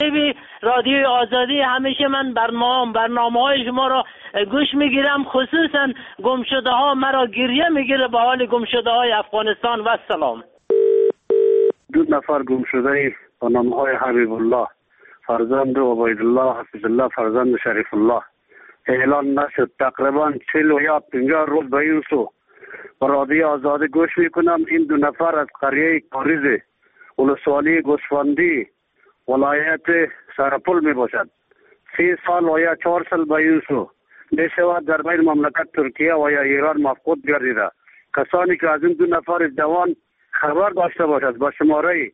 جالبی رادیو آزادی. همیشه من برنامه های شما را گوش میگیرم، خصوصا گمشده ها مرا گریه میگیره به حال گمشده های افغانستان. و سلام. 2 نفر گمشده با نام های حبیب الله فرزند عبید الله حفظ الله فرزند شریف الله اعلان نشد. تقریبا 40 یا 50 روز به این سو رادیو آزادی گوش میکنم. این 2 نفر از قریه کاریز ولسوالی گوسفندی ولایت سرپل می باشد. 3 سال و یا 4 سال به این سو می شود در بین مملکت ترکیه و یا ایران مفقود گردیده. کسانی که از این 2 نفر جوان خبر داشته باشد با شماره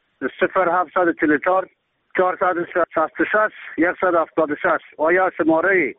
0744 466 176 و یا شماره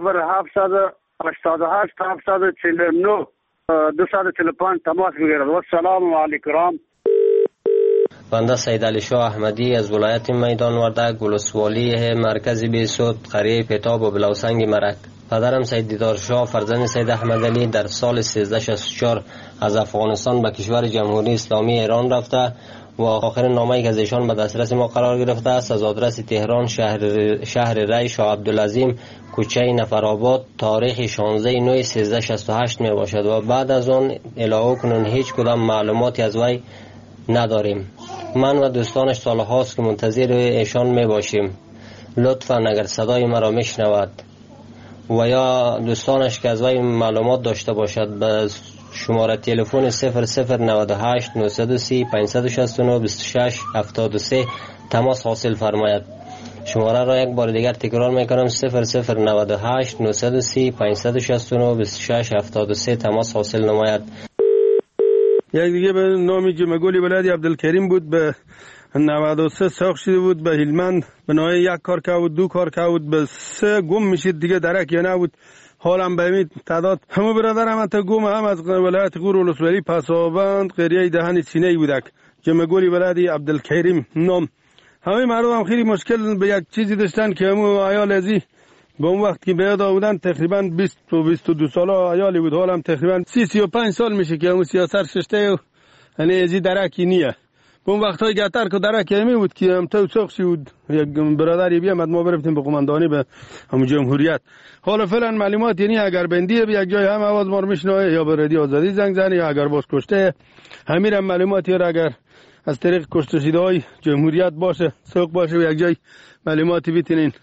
0788 749 245 تماس بگیرد. و السلام علیکم. بنده سید علی شاه احمدی از ولایت میدان وردک ولسوالی مرکز بیسود قریه پتاب و بلوسنگ مرک. پدرم سید دیدار شاه فرزند سید احمد علی در سال 1364 از افغانستان به کشور جمهوری اسلامی ایران رفته و آخرین نامه‌ای که از ایشان به دسترس ما قرار گرفته است از آدرس تهران شهر ری شاه عبدالعظیم کوچه نفرآباد تاریخ 16/9/1368 می باشد و بعد از آن الهو کنون هیچ کدام معلوماتی از وی نداریم. من و دوستانش سالهاست که منتظر ایشان می باشیم. لطفاً اگر صدای مرا میشنود و یا دوستانش که از وی معلومات داشته باشد به شماره تلفن 0098 930 569 26 73 تماس حاصل فرماید. شماره را یک بار دیگر تکرار میکنم 0098 930 569 26 73 تماس حاصل نماید. یک دیگه به نامی جمگولی ولادی عبدالکریم بود به 93 ساخت شده بود به هلمند به نوعی 1 کار که بود 2 کار که بود به 3 گم میشید دیگه درک یا نبود. حالم به این تعداد همه برادرم انتا گم هم از ولایت غور ولسوالی پسابند قریه دهن سینه بودک جمگولی ولادی عبدالکریم نام. همه مردم هم خیلی مشکل به یک چیزی داشتن که همو عیال ازی به اون وقت که بیاد بودن تقریبا 20 و 22 ساله عیالی بود. حالم تقریبا 30-35 سال میشه که همو سیاست ششته و یعنی ازی درکی نیه. به اون وقت های گتر که درک همی بود که هم تو ساخشی بود یک برادری بیامد ما برفتیم به قماندانی به همون جمهوریت. حالا فعلا معلومات یعنی اگر بندیه به یک جای هم آواز ما رو میشنوه یا به رادیو آزادی زنگ زنه یا اگر باز کشته همین هم معلوماتی را اگر از طریق کشته شده های جمهوریت باشه سوق باشه و یک جای معلوماتی بیتینین.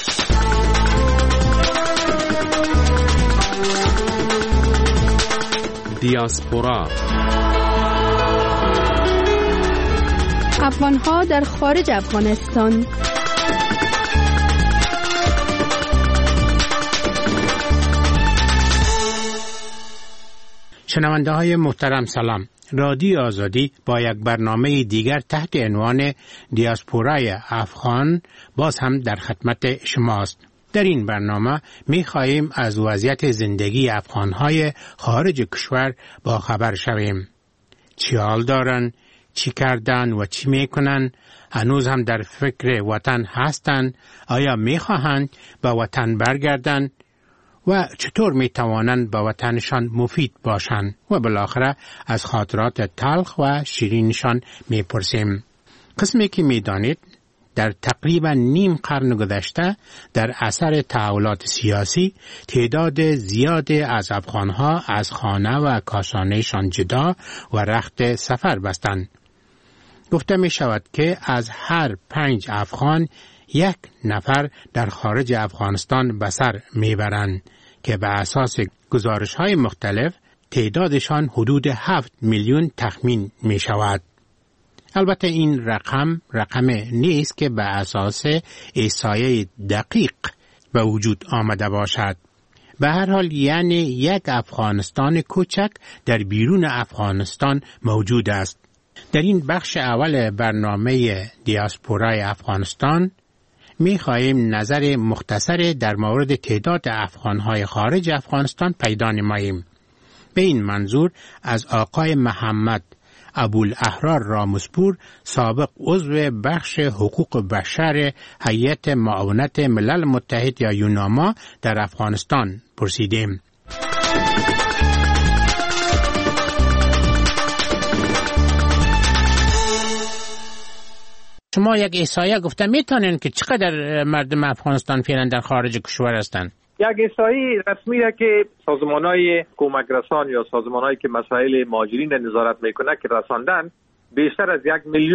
دیاسپورا افغان‌ها در خارج افغانستان. شنونده های محترم سلام. رادیو آزادی با یک برنامه دیگر تحت عنوان دیاسپورای افغان باز هم در خدمت شماست. در این برنامه می خواهیم از وضعیت زندگی افغان‌های خارج کشور با خبر شویم. چی حال دارن؟ چی کردن و چی میکنن؟ هنوز هم در فکر وطن هستند؟ آیا میخواهند به وطن برگردن؟ و چطور میتوانند به وطنشان مفید باشند؟ و بالاخره از خاطرات تلخ و شیرینشان میپرسیم. قسمی که میدانید در تقریبا نیم قرن گذشته در اثر تحولات سیاسی تعداد زیادی از افغانها از خانه و کاشانهشان جدا و رخت سفر بستند. گفته می شود که از هر 5 افغان 1 نفر در خارج افغانستان به سر می برند که به اساس گزارش های مختلف تعدادشان حدود 7 میلیون تخمین می شود. البته این رقم نیست که به اساس احصایه دقیق به وجود آمده باشد. به هر حال یعنی 1 افغانستان کوچک در بیرون افغانستان موجود است. در این بخش اول برنامه دیاسپورای افغانستان می خواهیم نظر مختصر در مورد تعداد افغانهای خارج افغانستان پیدا نماییم. به این منظور از آقای محمد ابوالاحرار رامسپور سابق عضو بخش حقوق بشر هیئت معاونت ملل متحد یا یوناما در افغانستان پرسیدیم. شما یک احصایه گفته میتونین که چقدر مردم افغانستان فعلا در خارج کشور هستند؟ یک احصایی رسمیه که سازمان‌های کمک رسان یا سازمان‌هایی که مسائل مهاجرین نظارت میکنه که رساندن بیشتر از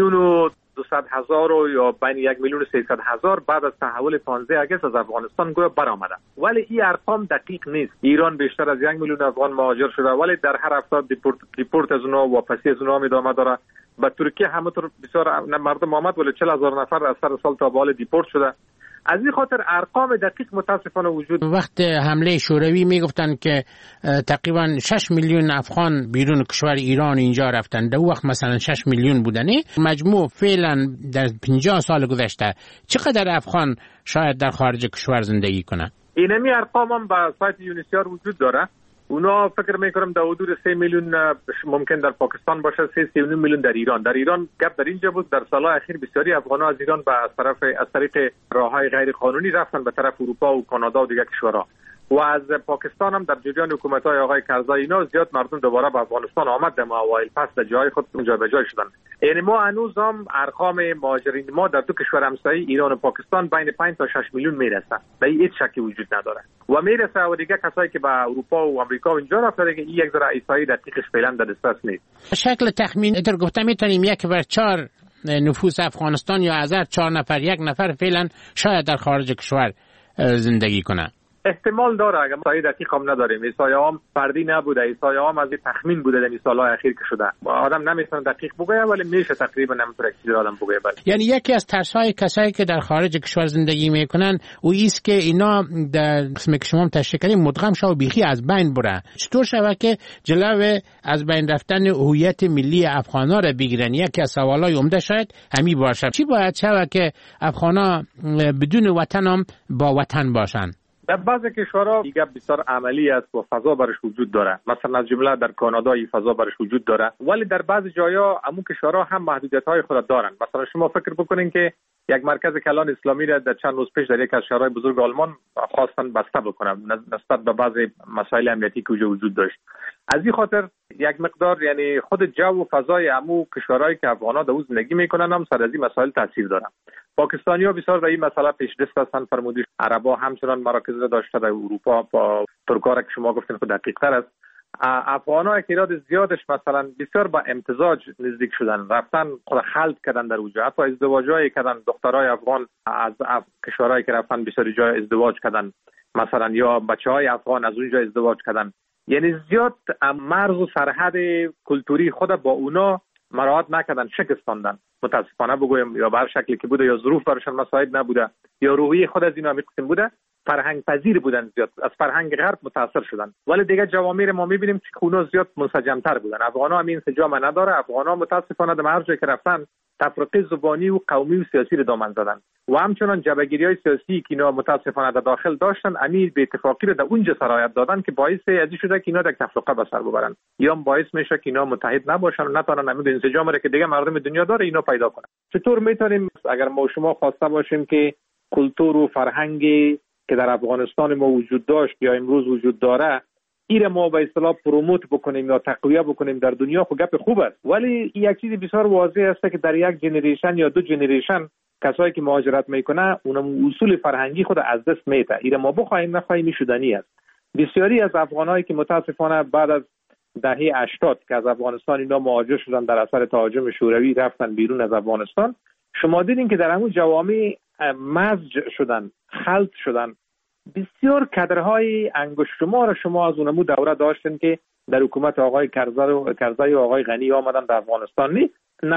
1,200,000 یا بین 1,300,000 بعد از تحول 15 اگست از افغانستان گویا برآمده. ولی این ارقام دقیق نیست. ایران بیشتر از 1,000,000 افغان مهاجر شده ولی در هر هفته دیپورت از اونها واپسی از اونها ادامه داره. به ترکیه همونطور بسیار مردم آمد ولی 40,000 نفر از سر سال تا به حال دیپورت شده. از این خاطر ارقام دقیق متاسفانه وجود. وقت حمله شوروی میگفتن که تقریبا 6 میلیون افغان بیرون کشور ایران اینجا رفتن. در وقت مثلا 6 میلیون بودنی. مجموع فعلا در 50 سال گذشته چقدر افغان شاید در خارج کشور زندگی کنه؟ اینمی ارقام هم به سایت یونیسیار وجود داره. اونا فکر میکنم در حدود 3 میلیون ممکن در پاکستان باشه، 3.9 میلیون در ایران. در ایران گپ در اینجا بود در سالهای اخیر بسیاری افغان‌ها از ایران از طریق راههای غیر قانونی رفتن به طرف اروپا و کانادا و دیگر کشورها. و از پاکستان هم در جریان حکومت‌های آقای کرزای اینا زیاد مردم دوباره به افغانستان آمد در اوایل پس در جای خود اونجا به جای شدن. یعنی ما هنوز هم ارقام مهاجرین ما در دو کشور همسایه ایران و پاکستان بین 5 تا 6 میلیون میرسه. به هیچ شکی وجود نداره. و میرسه و دیگه کسایی که به اروپا و آمریکا و اینجا رفتن دیگه یک ذره احصایی دقیقش فعلا در دسترس نیست. شکل تخمینی در گفتم میتونیم 1/4 نفوس افغانستان یا از هر 4 نفر 1 نفر فعلا شاید در خارج کشور زندگی کنه. احتمال داره اگر احصایی دقیق هم نداریم. احصایه هم فردی نبوده، احصایه هم از تخمین بوده در سالهای اخیر که شده. آدم نمیتونه دقیق بگه ولی میشه تقریبا نمیتونه چیزی آدم بگه. بله. یعنی یکی از ترس‌های کسایی که در خارج کشور زندگی میکنن او است که اینا در قسمی که شما تشریح کردید مدغم شو بیخی از بین بره. چطور شوه که جلوی از بین رفتن هویت ملی افغانا را بگیرن؟ یکی از سوالای عمده شاید همین باشه. چی باید شوه که افغانا بدون وطن هم با وطن باشن؟ در بعضی کشورها دیگه بسیار عملی است و فضا برش وجود داره. مثلا از جمله در کانادا این فضا برش وجود داره. ولی در بعضی جاها همون کشورها هم محدودیت‌های خود دارن. مثلا شما فکر بکنین که یک مرکز کلان اسلامی را در چند روز پیش در یک از شهرهای بزرگ آلمان خواستن بسته بکنن نسبت به بعضی مسائل امنیتی که وجود داشت. از این خاطر یک مقدار یعنی خود جو و فضای عمو کشورهایی که افغان‌ها در اون زندگی میکنن هم سر از این مسائل تاثیر داره. پاکستانی‌ها بسیار در این مسئله پیشرفت هستن. فرمودید عرب‌ها همچنان مراکز داشته در اروپا با ترک‌ها که شما گفتین خود دقیق‌تر است. افغان‌ها تعداد زیادش مثلا بسیار با امتزاج نزدیک شدن، رفتن خود خلط کردن در اونجا، حتی ازدواج‌های کردن. دخترای افغان از کشورهایی که رفتن بسیاری جای ازدواج کردن مثلا، یا بچه‌های افغان از اونجا ازدواج کردن. یعنی زیاد مرز و سرحد کلتوری خود با اونا مراعات نکردن، شکستاندن. متاسفانه بگویم یا به هر شکلی که بوده یا ظروف براشون مساعد نبوده یا روحیه خود از اینا میگفتیم بوده، فرهنگ پذیر بودن، زیاد از فرهنگ غرب متاثر شدن. ولی دیگه جوامع ما میبینیم که اونا زیاد منسجم‌تر بودن. افغان‌ها هم این انسجام نداره. افغان‌ها متاسفانه در هر جایی که رفتن تفرقه زبانی و قومی و سیاسی رو دامن زدن و همچنان جبهه‌گیری‌های سیاسی که اینا متاسفانه در داخل داشتن امیر به اتفاقی رو در اونجا سرایت دادن که باعث ازی شده که اینا در تفرقه به سر ببرن یا باعث میشه که اینا متحد نباشن و نتونن همین انسجام رو که دیگه مردم دنیا داره اینا پیدا کنن. چطور میتونیم اگر ما شما خواسته باشیم که کلتور و فرهنگی که در افغانستان ما وجود داشت یا امروز وجود داره ایره ما به اصطلاح پروموت بکنیم یا تقویه بکنیم در دنیا، خب گپ خوب است. ولی یک چیز بسیار واضح است که در یک جنریشن یا دو جنریشن کسایی که مهاجرت میکنه اونم اصول فرهنگی خود از دست میده. ایره ما بخوایم نخواهیم شدنی است. بسیاری از افغانایی که متاسفانه بعد از دهه 80 که از افغانستان اینا مهاجر شدن در اثر تهاجم شوروی رفتن بیرون از افغانستان، شما دیدین که در همون جوامع مزج شدن، خلط شدن. بسیار کادرهای انگشت شمار شما از اونمو دوره داشتن که در حکومت آقای کرزای و آقای غنی آمدن در افغانستان. نیست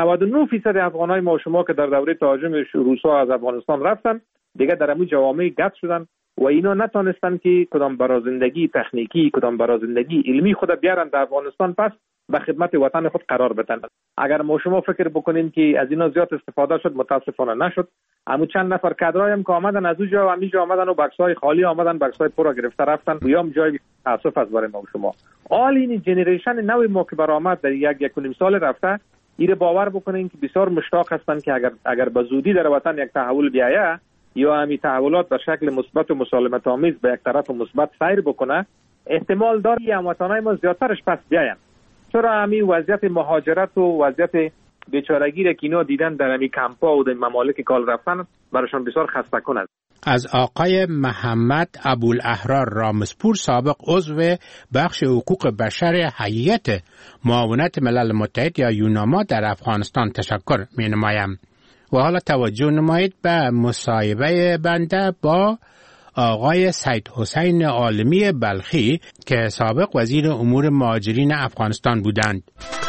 99% افغانای ما شما که در دوره تهاجم روسا از افغانستان رفتن دیگه در همون جوامع گت شدن و اینا نتونستن که کدام برای زندگی تکنیکی کدام برای زندگی علمی خود بیارن در افغانستان پس به خدمت وطن خود قرار بدن. اگر ما شما فکر بکنین که از اینا زیاد استفاده شد، متاسفانه نشد. اما چند نفر کادرای هم که آمدن از اونجا و همینجا آمدن و بکس‌های خالی آمدن، بکس‌های پر گرفته رفتن. بیام جای تاسف از برای ما شما. آل این جنریشن نوی ما که برآمد در یک و نیم سال رفته، ایره باور بکنین که بسیار مشتاق هستن که اگر به زودی در وطن یک تحول بیاید یا همین تحولات به شکل مثبت و مسالمت آمیز به یک طرف مثبت سیر بکنه، احتمال داره هموطنای ما زیادترش پس بیاین. چرا همین وضعیت مهاجرت و وضعیت بیچارگی را که اینا دیدن در همین کمپا و در ممالک کال رفتن براشون بسیار خسته کننده است. از آقای محمد ابوالاحرار رامسپور، سابق عضو بخش حقوق بشر هیئت معاونت ملل متحد یا یوناما در افغانستان تشکر می نمایم. و حالا توجه نمایید به مصاحبه بنده با آقای سید حسین عالمی بلخی که سابق وزیر امور مهاجرین افغانستان بودند.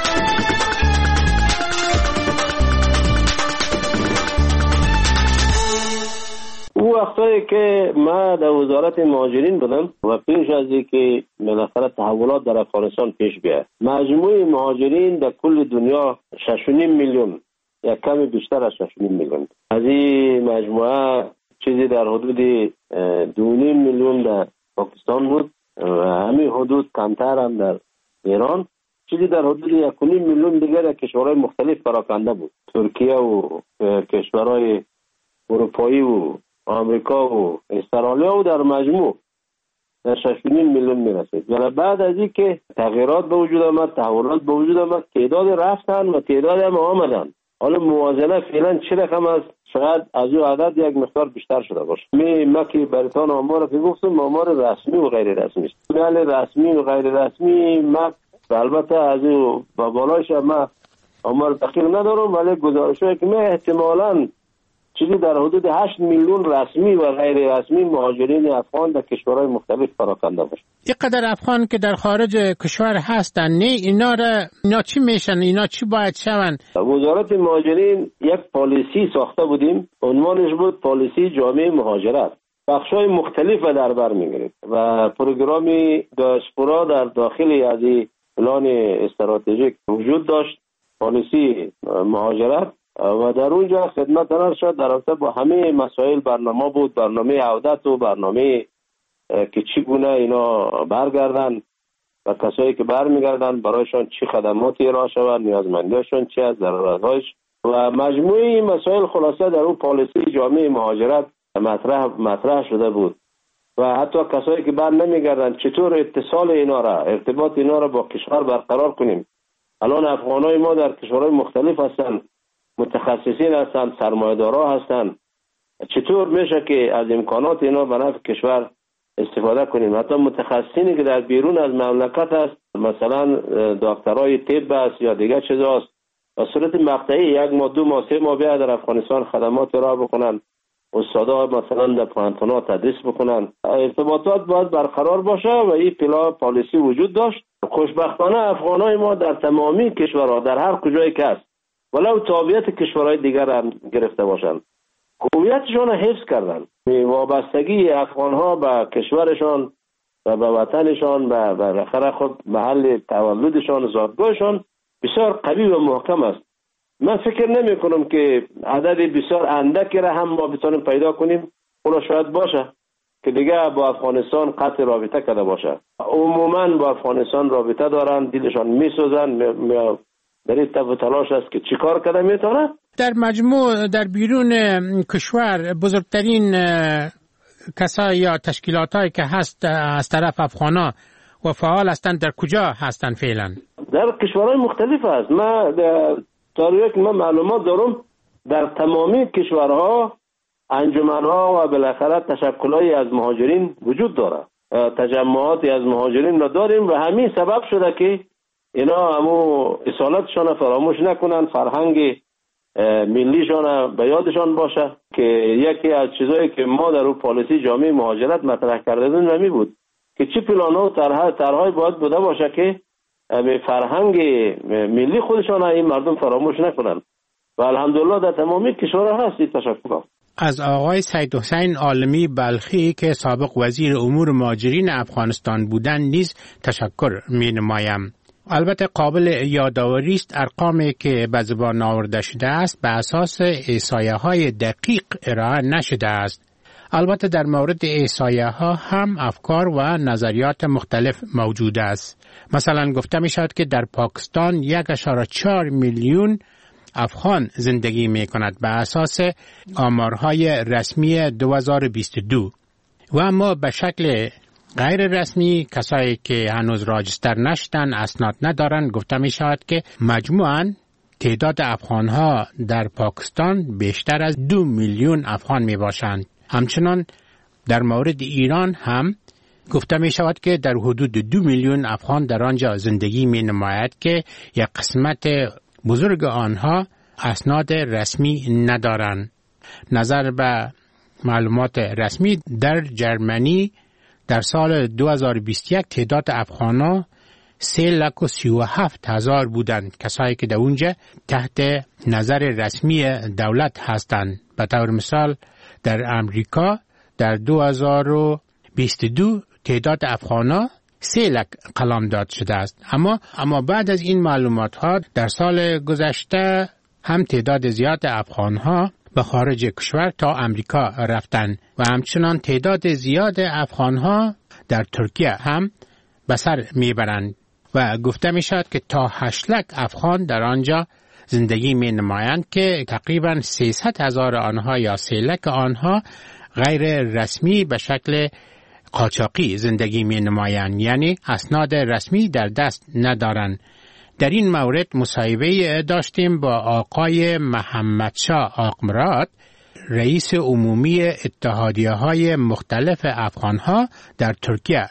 او وقتایی که ما در وزارت مهاجرین بودم و پیش از اینکه بالاخره تحولات در افغانستان پیش بیاد، مجموع مهاجرین در کل دنیا 6.5 میلیون یا کمی بیشتر از 6.5 میلیون. از این مجموعه چیزی در حدود 2.5 میلیون در پاکستان بود و همین حدود کمتر هم در ایران، چیزی در حدود 1.5 میلیون دیگر در کشورهای مختلف پراکنده بود، ترکیه و کشورهای اروپایی و آمریکا و استرالیا و در مجموع در 6.5 میلیون میرسید. و بعد از این که تغییرات به وجود آمد، تحولات به وجود آمد، تعداد رفتن و تعداد هم آمدن. حالا موازنه فعلا چه رقم است؟ شاید از او عدد یک مقدار بیشتر شده باشه. ما که براتون آمار که گفتم آمار رسمی و غیر رسمی است. بله رسمی و غیر رسمی ما البته از او با بالایش ما آمار دقیق ندارم، ولی گزارش‌هایی که ما احتمالاً چیزی در حدود 8 میلیون رسمی و غیر رسمی مهاجرین افغان در کشورهای مختلف پراکنده باشه. اینقدر افغان که در خارج کشور هستن، نه اینا چی میشن؟ اینا چی باید شون؟ وزارت مهاجرین یک پالیسی ساخته بودیم، عنوانش بود پالیسی جامعه مهاجرت. بخش‌های مختلف در بر می‌گرفت و پروگرامی دیاسپورا در داخل از این پلان استراتژیک وجود داشت، پالیسی مهاجرت، و در اونجا خدمت ارشد در رابطه با همه مسائل برنامه بود، برنامه عودت و برنامه که چگونه اینا برگردن و کسایی که برمیگردن برایشان چی خدماتی ارائه شود، نیازمندیشون چی است، ضرورت‌هاش و مجموعه این مسائل خلاصه در اون پالیسی جامعه مهاجرت مطرح شده بود. و حتی کسایی که بر نمیگردن چطور اتصال اینا را، ارتباط اینا را با کشور برقرار کنیم. الان افغانای ما در کشورهای مختلف هستند، متخصصین هستند، سرمایه‌دارا هستند، چطور میشه که از امکانات اینا به نفع کشور استفاده کنیم؟ حتی متخصصینی که در بیرون از مملکت هست، مثلا دکترای طب است یا دیگر چیزاست، به صورت مقطعی 1 ماه 2 ماه 3 ماه بیاد در افغانستان خدمات ارائه بکنن، استادا مثلا در پانتونا تدریس بکنن. ارتباطات باید برقرار باشه و این پالیسی وجود داشت. خوشبختانه افغانای ما در تمامی کشورها در هر کجایی که هست، ولو تابعیت کشورهای دیگر هم گرفته باشند، هویتشان را حفظ کردن. وابستگی افغانها به کشورشان و به وطنشان و بالاخره خود محل تولدشان، زادگاهشان بسیار قوی و محکم است. من فکر نمی کنم که عدد بسیار اندکی را هم ما بتونیم پیدا کنیم. اونا شاید باشه که دیگه با افغانستان قطع رابطه کرده باشه. عموما با افغانستان رابطه دارن، دلشان میسوزن، در این تف و تلاش است که چیکار کرده میتونه. در مجموع در بیرون کشور بزرگترین کسایی یا تشکیلاتایی که هست از طرف افغانا و فعال هستند در کجا هستند فعلا؟ در کشورهای مختلف است. ما تاریخ که من معلومات دارم در تمامی کشورها انجمنها و بالاخره تشکلایی از مهاجرین وجود داره، تجمعاتی از مهاجرین را داریم و همین سبب شده که اینا همو اصالتشان فراموش نکنن، فرهنگ ملیشان به یادشان باشه که یکی از چیزایی که ما در اون پالیسی جامعه مهاجرت مطرح کرده بودیم نمی بود که چه پلان‌ها و طرح‌های باید بوده باشه که به فرهنگ ملی خودشان این مردم فراموش نکنن و الحمدلله در تمامی کشورها هستی. تشکر. از آقای سید حسین عالمی بلخی که سابق وزیر امور مهاجرین افغانستان بودند نیز تشکر می نمایم. البته قابل یادآوری است ارقامی که به زبان آورده شده است به اساس احصایه‌های دقیق ارائه نشده است. البته در مورد احصایه‌ها هم افکار و نظریات مختلف موجود است. مثلا گفته می شود که در پاکستان 1.4 میلیون افغان زندگی می کند به اساس آمارهای رسمی 2022 و اما به شکل غیر رسمی کسایی که هنوز راجستر نشدن، اسناد ندارن، گفته می شود که مجموعاً تعداد افغانها در پاکستان بیشتر از 2 میلیون افغان می باشند. همچنان در مورد ایران هم گفته می شود که در حدود 2 میلیون افغان در آنجا زندگی می نماید که یک قسمت بزرگ آنها اسناد رسمی ندارند. نظر به معلومات رسمی در جرمنی در سال 2021 تعداد افغانها 337,000 بودند، کسایی که در اونجا تحت نظر رسمی دولت هستند. به طور مثال در امریکا در 2022 تعداد افغانها 3 لک قلمداد شده است. اما بعد از این معلومات ها در سال گذشته هم تعداد زیاد افغانها به خارج کشور تا امریکا رفتند و همچنان تعداد زیاد افغانها در ترکیه هم به سر میبرند و گفته می شود که تا 8 لک افغان در آنجا زندگی می نمایند که تقریبا 300,000 آنها یا 3 لک آنها غیر رسمی به شکل قاچاقی زندگی می نمایند، یعنی اسناد رسمی در دست ندارند. در این مورد مصاحبه داشتیم با آقای محمدشاه آقمراد، رئیس عمومی اتحادیه‌های مختلف افغانها در ترکیه.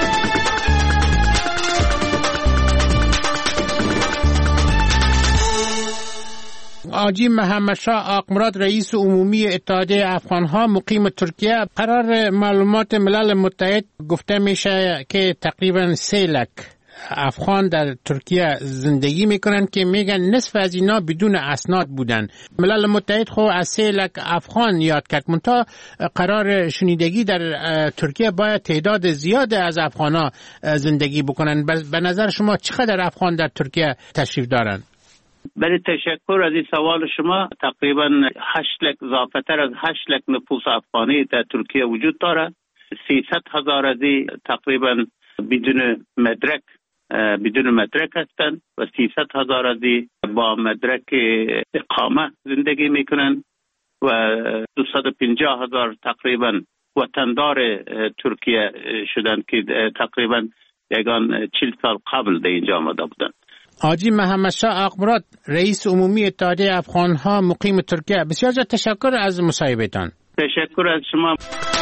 آجی محمدشاه آقمراد، رئیس عمومی اتحادیه افغانها مقیم ترکیه. قرار معلومات ملل متحد گفته میشه که تقریبا 3 لک افغان در ترکیه زندگی میکنن که میگن نصف از اینا بدون اسناد بودن. ملل متحد خو از 3 لک افغان یاد کرد، منتها قرار شنیدگی در ترکیه باید تعداد زیاد از افغانا زندگی بکنن. به نظر شما چقدر افغان در ترکیه تشریف دارن؟ بله، تشکر از این سوال شما. تقریبا 8 لک، اضافتر از 8 لک نفوس افغانی در ترکیه وجود دارد. 300,000 از این تقریبا بدون مدرک هستند و 300,000 از این با مدرک اقامه زندگی میکنن و 250,000 تقریبا وطندار ترکیه شدند که تقریبا 40 سال قبل در اینجا آمده بودند. آجی محمدشاه آقمراد، رئیس عمومی اتحادیه افغانها مقیم ترکیه، بسیار تشکر از مصاحبهتان. تشکر از شما.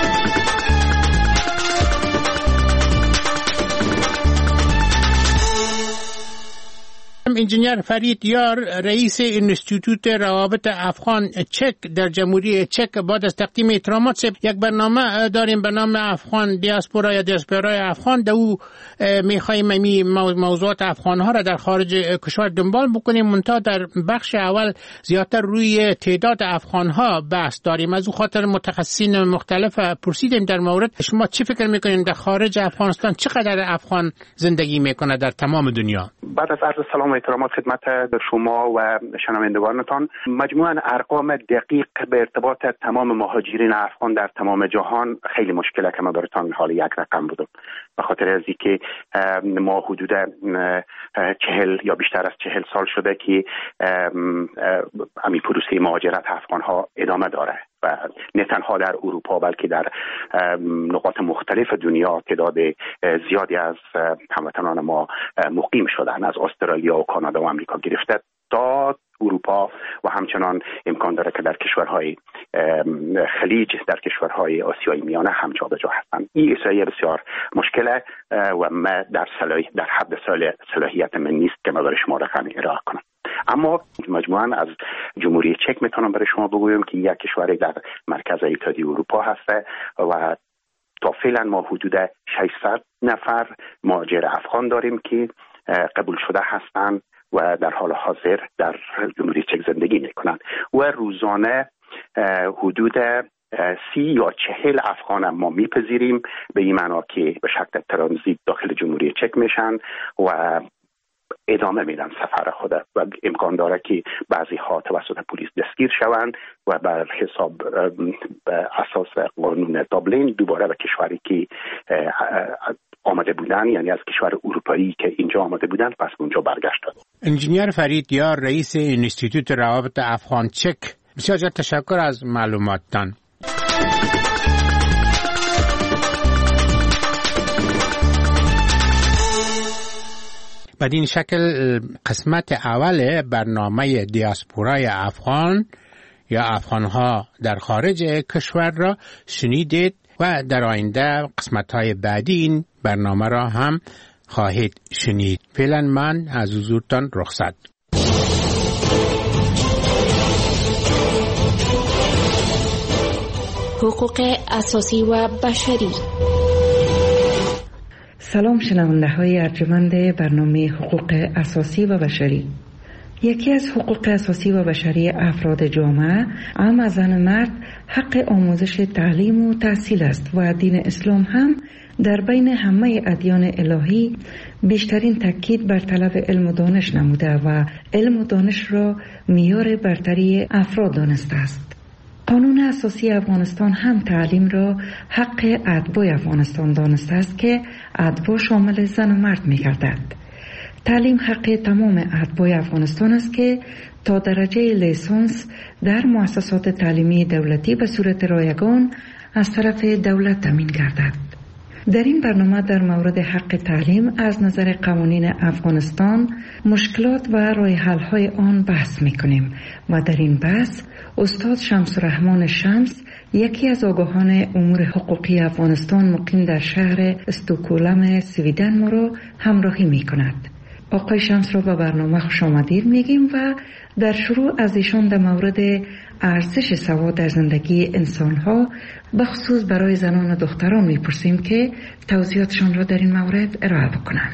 انجینیر فرید یار، رئیس انستیتوت روابط افغان چک در جمهوری چک، بعد از تقدیم احترامات یک برنامه داریم به نام افغان دیاسپورا یا دیاسپورای افغان. در او میخواییم موضوعات افغانها را در خارج کشور دنبال بکنیم، منتها در بخش اول زیادتر روی تعداد افغانها بحث داریم. از او خاطر متخصصین مختلف پرسیدیم در مورد شما چی فکر میکنین در خارج افغانستان چقدر افغان زندگی میکنه در تمام دنیا؟ بعد از عرض سلام و احترامات خدمت شما و شنوندگانتان، مجموعاً ارقام دقیق به ارتباط تمام مهاجرین افغان در تمام جهان خیلی مشکله که من براتون حال یک رقم بودم، به خاطر از اینکه ما حدود 40 یا بیشتر از 40 سال شده که همین پروسه مهاجرت افغان ها ادامه داره و نه تنها در اروپا بلکه در نقاط مختلف دنیا تعداد زیادی از هموطنان ما مقیم شدن، از استرالیا و کانادا و آمریکا گرفته تا اروپا و همچنان امکان داره که در کشورهای خلیج، در کشورهای آسیای میانه هم جابجا هستند. این احصایه بسیار مشکله و ما در حد صلاحیت من نیست که ما برای شما رقم ارائه کنم. اما مجموعاً از جمهوری چک میتونم برای شما بگویم که یک کشوری در مرکز اتحادیه اروپا هسته و تا فعلا ما حدود 600 نفر مهاجر افغان داریم که قبول شده هستند و در حال حاضر در جمهوری چک زندگی میکنند و روزانه حدود 30 یا 40 افغان ما میپذیریم، به این معنا که به شکل ترانزیت داخل جمهوری چک میشن و ادامه میدن سفر خود و امکان داره که بعضی ها توسط پلیس دستگیر شوند و بر حساب اساس قانون دابلین دوباره به کشوری که آمده بودن، یعنی از کشور اروپایی که اینجا آمده بودن، پس اونجا برگشتن. انجینیر فرید یار، رئیس انستیتوت روابط افغان چک، بسیار تشکر از معلوماتتان. بدین شکل قسمت اول برنامه دیاسپورای افغان یا افغانها در خارج کشور را شنیدید و در آینده قسمت‌های بعدی این برنامه را هم خواهید شنید. فعلا من از حضورتان رخصت. حقوق اساسی و بشری. سلام شنونده های ارجمند برنامه حقوق اساسی و بشری. یکی از حقوق اساسی و بشری افراد جامعه اما زن مرد حق آموزش تعلیم و تحصیل است و دین اسلام هم در بین همه ادیان الهی بیشترین تاکید بر طلب علم و دانش نموده و علم و دانش را معیار برتری افراد دانسته است. قانون اساسی افغانستان هم تعلیم را حق اتباع افغانستان دانسته است که اتباع شامل زن و مرد می گردد. تعلیم حق تمام اتباع افغانستان است که تا درجه لیسانس در مؤسسات تعلیمی دولتی به صورت رایگان از طرف دولت تامین گردد. در این برنامه در مورد حق تعلیم از نظر قوانین افغانستان مشکلات و راه حل‌های آن بحث می‌کنیم و در این بحث استاد شمس الرحمن شمس، یکی از آگاهان امور حقوقی افغانستان مقیم در شهر استکهلم سویدن ما را همراهی می‌کند. آقای شمس را به برنامه خوش آمدید میگیم و در شروع از ایشان در مورد ارزش سواد در زندگی انسان‌ها به خصوص برای زنان و دختران میپرسیم که توضیحاتشان را در این مورد ارائه بکنند.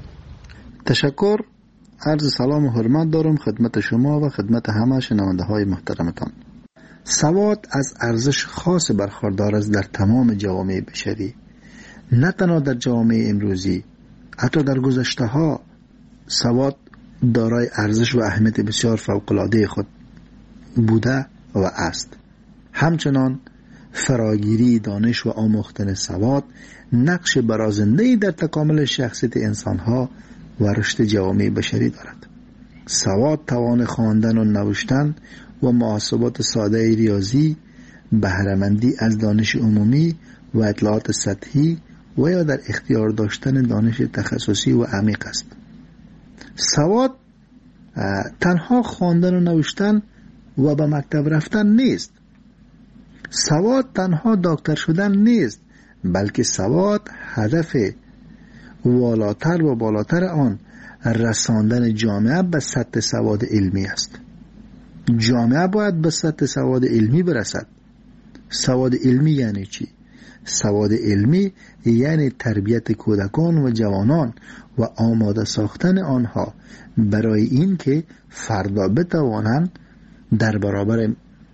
تشکر. عرض سلام و حرمت دارم خدمت شما و خدمت همه شنونده های محترمتان. سواد از ارزش خاص برخوردار است در تمام جوامع بشری، نه تنها در جوامع امروزی، حتی در گذشته ها سواد دارای ارزش و اهمیت بسیار فوق‌العاده خود بوده و است. همچنان فراگیری دانش و آموختن سواد نقش برازنده‌ای در تکامل شخصیت انسانها و رشد جوامع بشری دارد. سواد توان خواندن و نوشتن و محاسبات ساده ریاضی، بهره‌مندی از دانش عمومی و اطلاعات سطحی و یا در اختیار داشتن دانش تخصصی و عمیق است. سواد تنها خواندن و نوشتن و به مکتب رفتن نیست. سواد تنها دکتر شدن نیست، بلکه سواد هدف والاتر و بالاتر آن رساندن جامعه به سطح سواد علمی است. جامعه باید به سطح سواد علمی برسد. سواد علمی یعنی چی؟ سواد علمی یعنی تربیت کودکان و جوانان و آماده ساختن آنها برای این که فردا بتوانند در برابر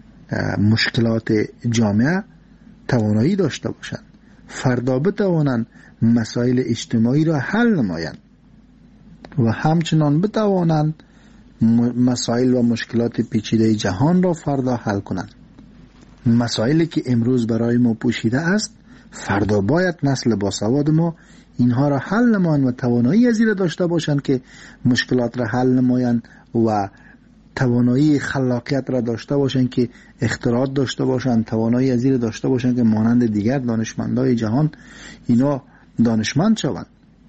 مشکلات جامعه توانایی داشته باشند، فردا بتوانند مسائل اجتماعی را حل نمایند و همچنان بتوانند مسائل و مشکلات پیچیده جهان را فردا حل کنند. مسائلی که امروز برای ما پوشیده است، فردا باید نسل باسواد ما اینها را حل نمایند و توانایی از این داشته باشند که مشکلات را حل نمایند و توانایی خلاقیت را داشته باشند که اختراعات داشته باشند، توانایی از این داشته باشند که مانند دیگر دانشمندای جهان اینا دانشمند شوند.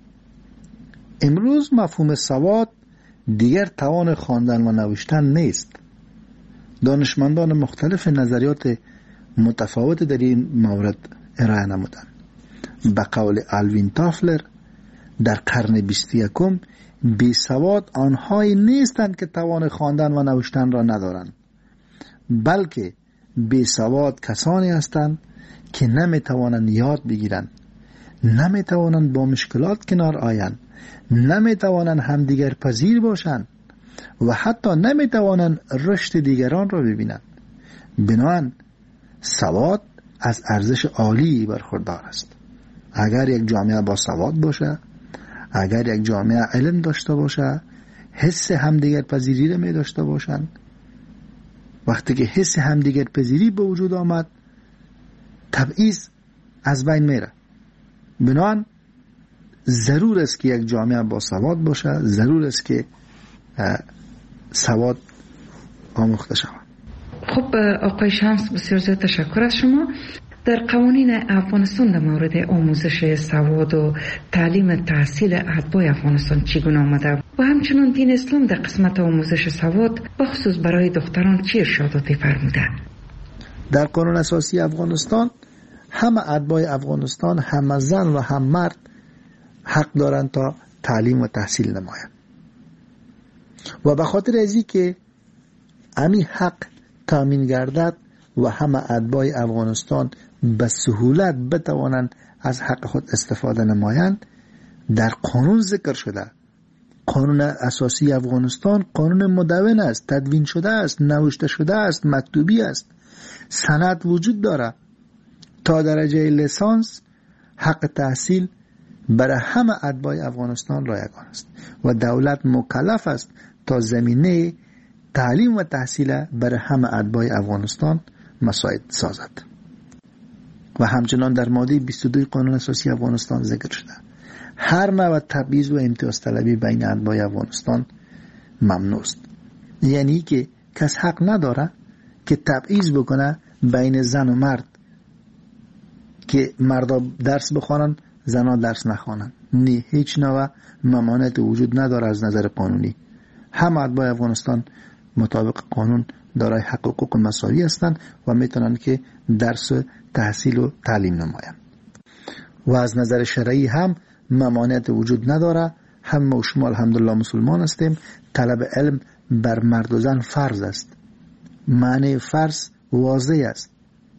امروز مفهوم سواد دیگر توان خواندن و نوشتن نیست. دانشمندان مختلف نظریات متفاوت در این مورد ارائه نمودند. به قول الوین تافلر در قرن 21 بی سواد آنهایی نیستند که توان خواندن و نوشتن را ندارند، بلکه بی سواد کسانی هستند که نمیتوانند یاد بگیرند، نمیتوانند با مشکلات کنار آیند، نمیتوانند همدیگر پذیر باشند و حتی نمیتوانند رشد دیگران را ببینند. بنابراین سواد از ارزش عالی برخوردار است. اگر یک جامعه با سواد باشه، اگر یک جامعه علم داشته باشه، حس همدیگر پذیری را می داشته باشند، وقتی که حس همدیگر پذیری به وجود آمد، تبعیض از بین میره. بنابراین ضرور است که یک جامعه با سواد باشه، ضرور است که سواد آموخته شود. خب آقای شمس، بسیار زیاد تشکر از شما. در قوانین افغانستان در مورد آموزش سواد و تعلیم تحصیل اتباع افغانستان چگونه آمده و همچنان دین اسلام در قسمت آموزش سواد بخصوص برای دختران چه ارشاداتی فرموده؟ در قانون اساسی افغانستان همه اتباع افغانستان، هم زن و هم مرد حق دارند تا تعلیم و تحصیل نمایند و به خاطر ازی که امی حق تامین گردد و همه اتباع افغانستان به سهولت بتوانند از حق خود استفاده نمایند، در قانون ذکر شده. قانون اساسی افغانستان قانون مدون است، تدوین شده است، نوشته شده است، مکتوبی است، سند وجود داره. تا درجه لیسانس حق تحصیل برای همه اتباع افغانستان رایگان است و دولت مکلف است تا زمینه تعلیم و تحصیل برای همه اتباع افغانستان مساعد سازد. و همچنان در ماده 22 قانون اساسی افغانستان ذکر شده هر نوع تبعیض و امتیاز طلبی بین اتباع افغانستان ممنوع است. یعنی که کس حق نداره که تبعیض بکنه بین زن و مرد، که مردا درس بخوانن زنها درس نخوانن. نه، هیچ نوع ممانعت وجود نداره از نظر قانونی. همه اتباع افغانستان مطابق قانون دارای حق و حقوق مساوی هستند و میتونن که درس تحصیل و تعلیم نمایند. و از نظر شرعی هم ممانعت وجود نداره. هم و شما الحمدلله مسلمان هستیم. طلب علم بر مرد و زن فرض است. معنی فرض واضح است.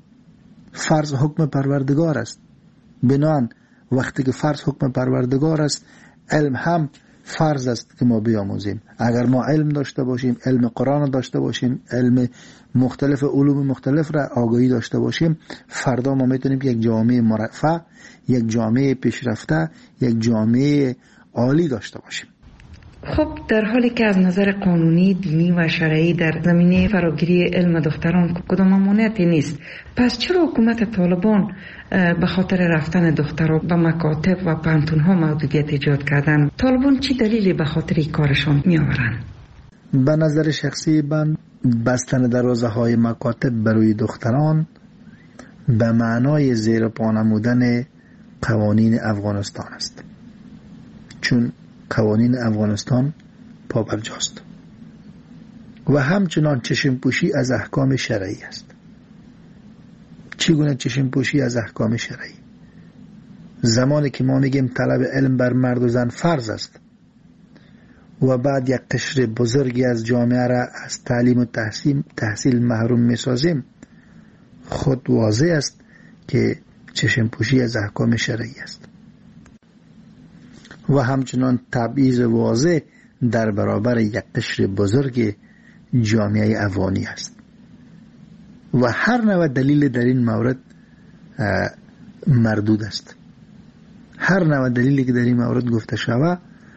فرض حکم پروردگار است. بنان وقتی که فرض حکم پروردگار است، علم هم فرض است که ما بیاموزیم. اگر ما علم داشته باشیم، علم قرآن داشته باشیم، علم مختلف علوم مختلف را آگاهی داشته باشیم، فردا ما میتونیم که یک جامعه مرفه، یک جامعه پیشرفته، یک جامعه عالی داشته باشیم. خب در حالی که از نظر قانونی، دینی و شرعی در زمینه فراگیری علم دختران کدام ممانعتی نیست، پس چرا حکومت طالبان به خاطر رفتن دختران به مکاتب و پانتون‌ها محدودیت ایجاد کردن؟ طالبان چی دلیلی به خاطر این کارشان می آورند؟ به نظر شخصی من بستن دروازه های مکاتب برای دختران به معنای زیر پا نمودن قوانین افغانستان است، چون قوانین افغانستان پابرجاست و همچنان چشم پوشی از احکام شرعی است. چگونه چشم پوشی از احکام شرعی؟ زمانی که ما میگیم طلب علم بر مرد و زن فرض است و بعد یک قشر بزرگی از جامعه را از تعلیم و تحصیل محروم میسازیم، خود واضح است که چشم پوشی از احکام شرعی است. و همچنان تبعیض واضح در برابر یک قشر بزرگ جامعه افغانی است و هر نوع دلیل در این مورد مردود است. هر نوع دلیلی که در این مورد گفته شود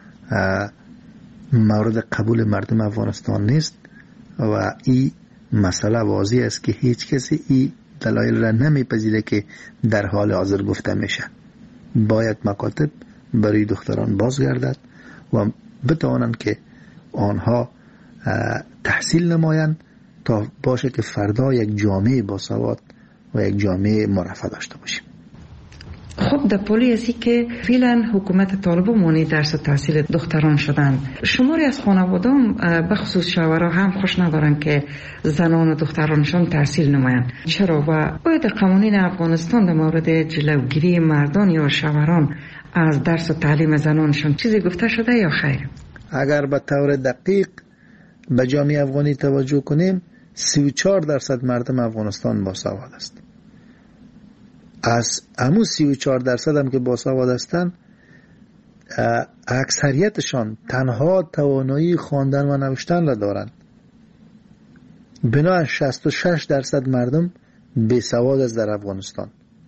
مورد قبول مردم افغانستان نیست و این مسئله واضح است که هیچ کسی این دلایل را نمیپذیره که در حال حاضر گفته میشه. باید مکاتب برای دختران بازگردد و بتوانند که آنها تحصیل نمایند تا باشه که فردا یک جامعه باسواد و یک جامعه مرفه داشته باشیم. خب در پولی ازی که فعلا حکومت طالبان مانع درس و تحصیل دختران شدند، شماری از خانوادان به خصوص شوهرها هم خوش ندارن که زنان و دخترانشان تحصیل نمایند. چرا؟ و باید قوانین افغانستان در مورد جلوگیری مردان یا شوهران از درس و تعلیم زنانشان چیزی گفته شده یا خیر؟ اگر به طور دقیق به جامعه افغانی توجه کنیم، 34% مردم افغانستان باسواد است. از همون 34% هم که باسواد هستند، اکثریتشان تنها توانایی خواندن و نوشتن را دارند. بنابراین 66% مردم بیسواد است در افغانستان.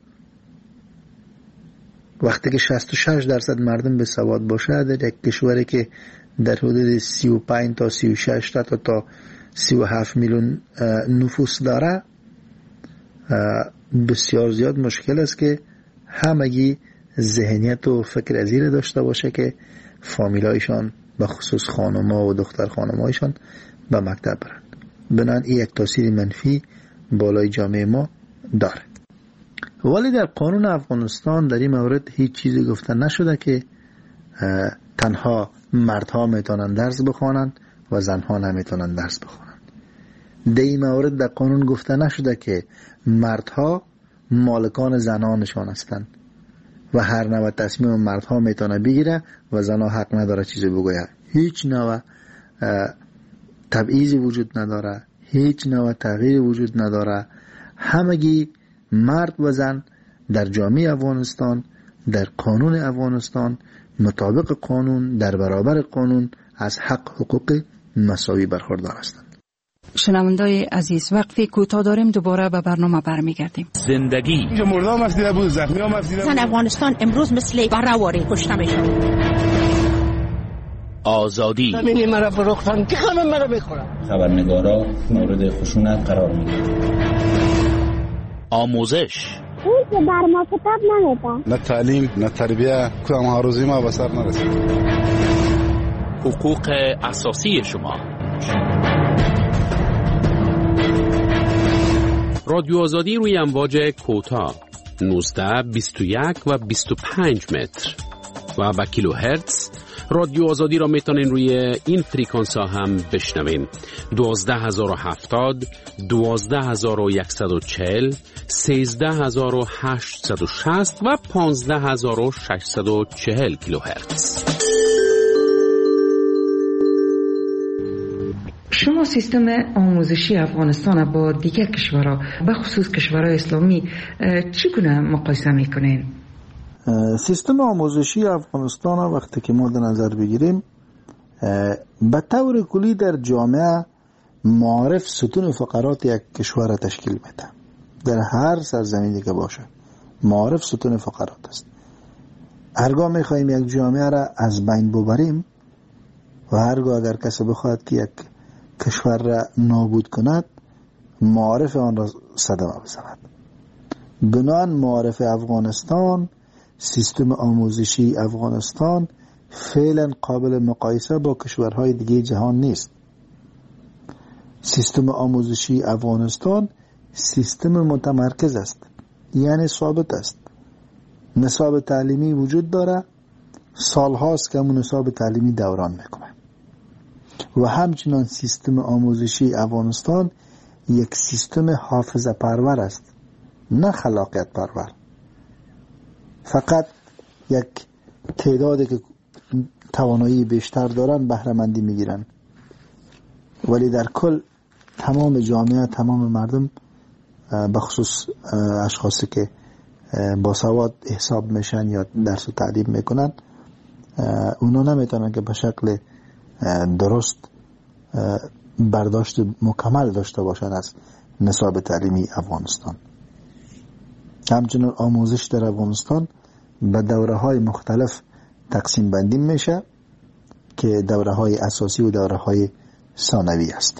وقتی که 66% مردم بیسواد باشه در یک کشوری که در حدود 35 تا 36 تا 37 میلیون نفوس داره، بسیار زیاد مشکل است که همگی ذهنیت و فکر ازیر داشته باشه که فامیلایشان به خصوص خانم‌ها و دختر خانم‌هایشان به مکتب برند. بنابراین این یک تاثیر منفی بالای جامعه ما داره ولی در قانون افغانستان در این مورد هیچ چیزی گفته نشده که تنها مردها میتونن درس بخوانند و زنها نمیتونن درس بخوانند. در این مورد در قانون گفته نشده که مردها مالکان زنانشان هستند و هر نوع تصمیم مردها میتونه بگیره و زنها حق نداره چیزی بگوید. هیچ نوع تبعیضی وجود نداره، هیچ نوع تغییر وجود نداره. همگی مرد و زن در جامعه افغانستان، در قانون افغانستان، مطابق قانون، در برابر قانون از حق حقوق مساوی برخوردار هستند. شنوندای عزیز، وقتی کوتاه داریم دوباره به برنامه برمیگردیم. زندگی مردم مسئله بود، زخمی ها مسئله بود. زن افغانستان امروز مثل برهواری کشته میشن. آزادی زمینی مرا فروختن که همه مرا میخورن. خبرنگارا مورد خشونت قرار میگیرن. آموزش اون که بر ما کتاب نمیده. نه تعلیم نه تربیه، کدام هاروزی ما به سر نرسید. حقوق اساسی شما. رادیو آزادی روی امواج کوتاه 19 21 و 25 متر و با کیلو هرتز. رادیو آزادی را میتونین روی این فریکانس ها هم بشنوین. 12070 12140 13860 و 15640 کیلو هرتز. شما سیستم آموزشی افغانستان با دیگر کشورها به خصوص کشورهای اسلامی چگونه مقایسه میکنین؟ سیستم آموزشی افغانستان وقتی که ما در نظر بگیریم به طور کلی در جامعه معارف ستون فقرات یک کشور را تشکیل میده. در هر سرزمینی که باشه معارف ستون فقرات است. هرگاه میخواهیم یک جامعه را از بین ببریم و هرگاه اگر کسی بخواهد که یک کشور را نابود کند معارف آن را صدمه بزند. بنابراین معارف افغانستان، سیستم آموزشی افغانستان فعلا قابل مقایسه با کشورهای دیگه جهان نیست. سیستم آموزشی افغانستان سیستم متمرکز است، یعنی ثابت است. نصاب تعلیمی وجود داره، سالهاست که همون نصاب تعلیمی دوران میکنه. و همچنان سیستم آموزشی افغانستان یک سیستم حافظه پرور است، نه خلاقیت پرور. فقط یک تعدادی که توانایی بیشتر دارن بهره مندی میگیرن، ولی در کل تمام جامعه، تمام مردم به خصوص اشخاصی که با سواد حساب میشن یا درس و تعلیم میکنن اونا نمیتونن که به شکل درست برداشت مکمل داشته باشن از نصاب تعلیمی افغانستان. همچنین آموزش در افغانستان به دوره های مختلف تقسیم بندی میشه که دوره های اساسی و دوره های ثانوی است.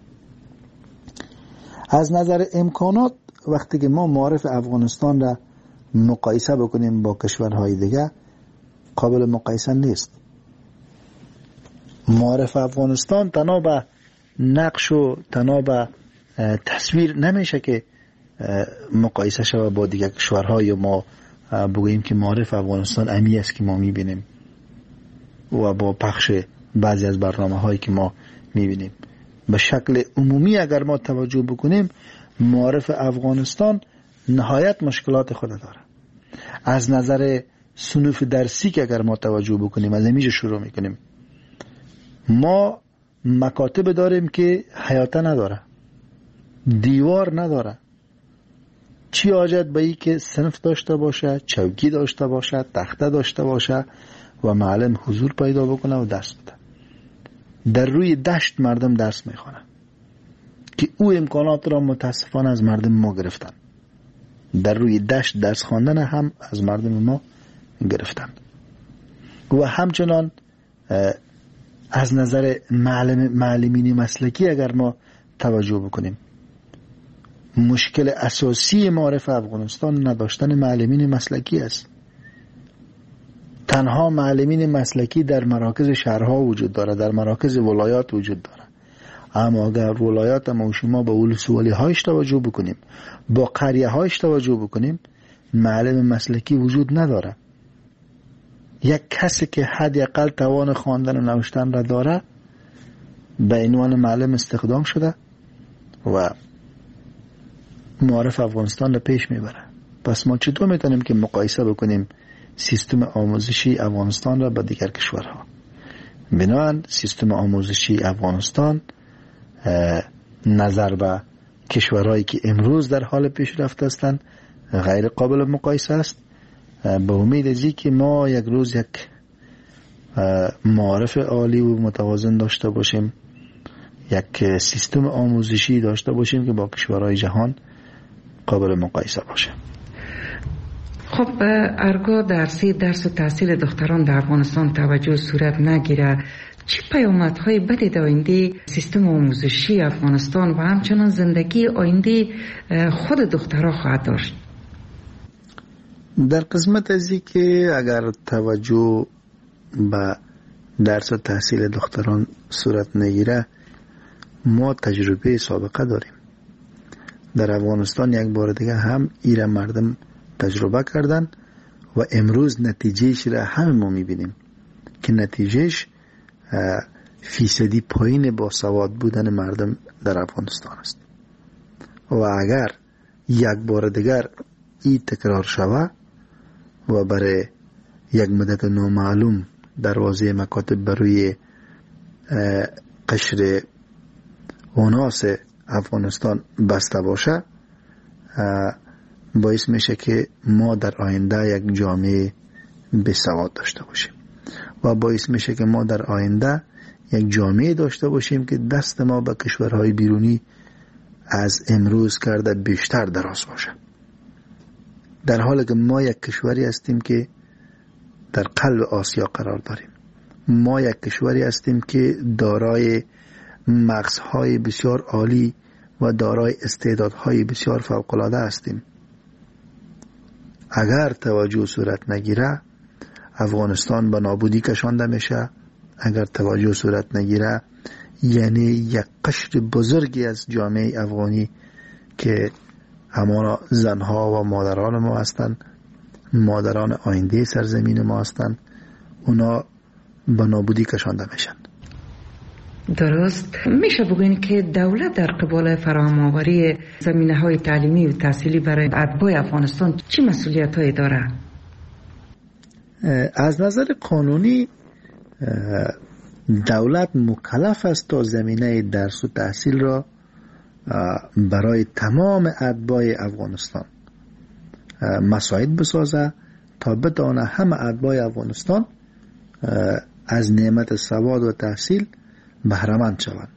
از نظر امکانات وقتی که ما معارف افغانستان را مقایسه بکنیم با کشورهای دیگه قابل مقایسه نیست. معارف افغانستان تنها به نقش و تنها به تصویر نمیشه که مقایسه شود با دیگر کشورها یا ما بگوییم که معارف افغانستان امی است که ما میبینیم و با پخش بعضی از برنامه هایی که ما میبینیم. به شکل عمومی اگر ما توجه بکنیم معارف افغانستان نهایت مشکلات خود داره. از نظر صنوف درسی که اگر ما توجه بکنیم از اینجا شروع میکنیم، ما مکاتب داریم که حیاته نداره، دیوار نداره. چی حاجت به این که صنف داشته باشه، چوکی داشته باشه، تخته داشته باشه و معلم حضور پیدا بکنه و درس بده. در روی دشت مردم درس میخوانن که او امکانات را متاسفانه از مردم ما گرفتن. در روی دشت درس خواندن هم از مردم ما گرفتن. و همچنان از نظر معلمین مسلکی اگر ما توجه بکنیم، مشکل اساسی معارف افغانستان نداشتن معلمین مسلکی است. تنها معلمین مسلکی در مراکز شهرها وجود داره، در مراکز ولایات وجود داره. اما اگر ولایات ما و شما با ولسوالی هایش توجه بکنیم، با قریه هایش توجه بکنیم، معلم مسلکی وجود نداره. یک کسی که حداقل توان خواندن و نوشتن را داره به عنوان معلم استخدام شده و معارف افغانستان را پیش میبره. پس ما چطور میتونیم که مقایسه بکنیم سیستم آموزشی افغانستان را با دیگر کشورها؟ بنابراین سیستم آموزشی افغانستان نظر به کشورهایی که امروز در حال پیشرفت هستند غیر قابل مقایسه است. به امید ازی که ما یک روز یک معارف عالی و متوازن داشته باشیم، یک سیستم آموزشی داشته باشیم که با کشورهای جهان قابل مقایسه باشه. خب ارگاه درس و تحصیل دختران در افغانستان توجه صورت نگیره، چه پیامدهای بدی در آینده سیستم آموزشی افغانستان و همچنان زندگی آینده خود دخترها خواهد داشت؟ در قسمت ازی که اگر توجه به درس و تحصیل دختران صورت نگیره، ما تجربه سابقه داریم. در افغانستان یک بار دیگه هم ایره مردم تجربه کردن و امروز نتیجهش را همه ما میبینیم که نتیجهش فیصدی پایین با سواد بودن مردم در افغانستان است. و اگر یک بار دیگر این تکرار شود و برای یک مدت نامعلوم دروازه مکاتب بروی قشر اوناس افغانستان بسته باشه، باعث میشه که ما در آینده یک جامعه بسواد داشته باشیم و باعث میشه که ما در آینده یک جامعه داشته باشیم که دست ما به کشورهای بیرونی از امروز کرده بیشتر دراز باشه، در حالی که ما یک کشوری هستیم که در قلب آسیا قرار داریم. ما یک کشوری هستیم که دارای مغزهای بسیار عالی و دارای استعدادهای بسیار فوق‌العاده هستیم. اگر توجه صورت نگیره افغانستان به نابودی کشانده میشه. اگر توجه صورت نگیره یعنی یک قشر بزرگی از جامعه افغانی که همانا زنها و مادران ما هستند، مادران آینده سرزمین ما هستند، اونا به نابودی کشانده میشن. درست. میشه بگوین که دولت در قبال فراهم آوری زمینه‌های تعلیمی و تحصیلی برای اتباع افغانستان چه مسئولیت‌هایی داره؟ از نظر قانونی دولت مکلف است تا زمینه درس و تحصیل را برای تمام اتباع افغانستان مساعد بسازه تا بتوانه همه اتباع افغانستان از نعمت سواد و تحصیل بهره‌مند شوند.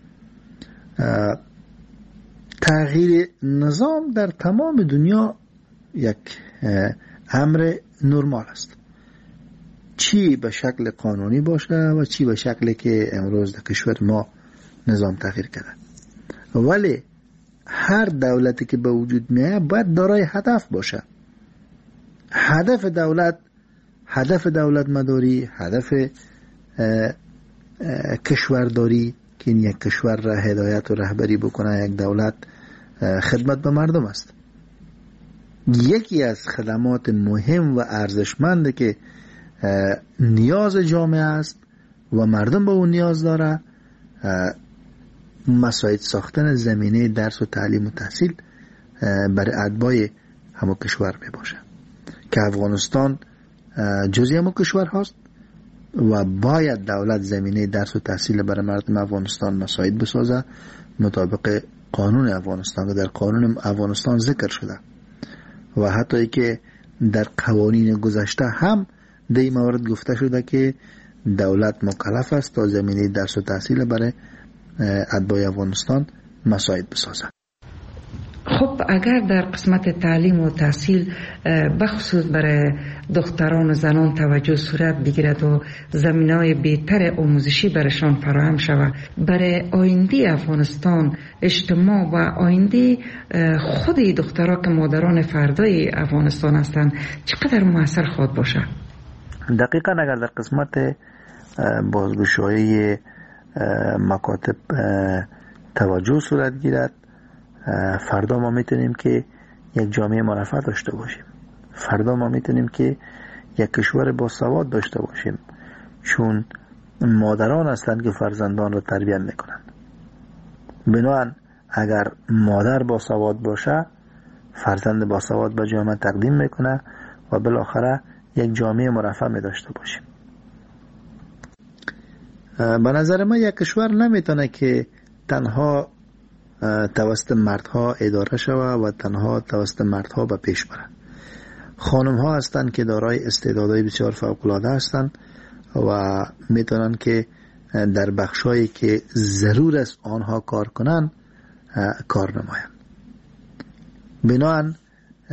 تغییر نظام در تمام دنیا یک امر نرمال است، چی به شکل قانونی باشه و چی به شکلی که امروز در کشور ما نظام تغییر کرده. ولی هر دولتی که به وجود میاد باید دارای هدف باشه. هدف دولت مداری، هدف کشورداری که این یک کشور را هدایت و رهبری بکنه، یک دولت خدمت به مردم است. یکی از خدمات مهم و ارزشمند که نیاز جامعه است و مردم به اون نیاز داره، مساعد ساختن زمینه درس و تعلیم و تحصیل برای اتباع همون کشور می باشه که افغانستان جزئی همون کشور هست و باید دولت زمینه درس و تحصیل برای مردم افغانستان مساعد بسازه مطابق قانون افغانستان که در قانون افغانستان ذکر شده و حتی ای که در قوانین گذشته هم در این مورد گفته شده که دولت مکلف است تا زمینه درس و تحصیل برای اتباع افغانستان مساعد بسازه. خب اگر در قسمت تعلیم و تحصیل بخصوص برای دختران و زنان توجه صورت بگیرد و زمینه‌های بهتر آموزشی برایشان فراهم شود، برای آینده افغانستان، اجتماع و آینده خود دخترها که مادران فردای افغانستان هستند چقدر موثر خواهد باشد؟ دقیقاً اگر در قسمت بازگشایی مکاتب توجه صورت گیرد، فردا ما میتونیم که یک جامعه مرفه داشته باشیم. فردا ما میتونیم که یک کشور با سواد داشته باشیم، چون مادران هستند که فرزندان رو تربیت میکنند. بنابراین اگر مادر با سواد باشه، فرزند با سواد به جامعه تقدیم میکنه و بالاخره یک جامعه مرفه می داشته باشیم. به نظر من یک کشور نمیتونه که تنها توسط مردها اداره شود و تنها توسط مردها به پیش بره. خانم ها هستند که دارای استعدادهای بسیار فوق العاده هستند و میتونن که در بخشایی که ضرور است آنها کار کنن کار نمایند. بنابراین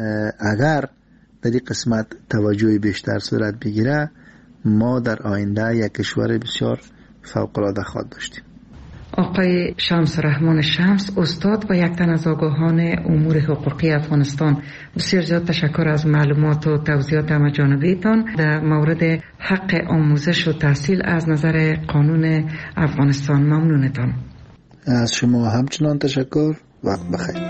اگر در این قسمت توجه بیشتر صورت بگیره، ما در آینده یک کشور بسیار فوق العاده خواهد داشتیم. آقای شمس رحمان شمس، استاد و یک تن از آگاهان امور حقوقی افغانستان، بسیار زیاد تشکر از معلومات و توضیحات همه‌جانبه‌تان در مورد حق آموزش و تحصیل از نظر قانون افغانستان. ممنونتان. از شما همچنان تشکر. وقت بخیر.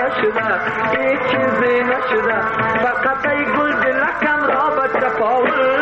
فقط ای گل دلکم را به چپاول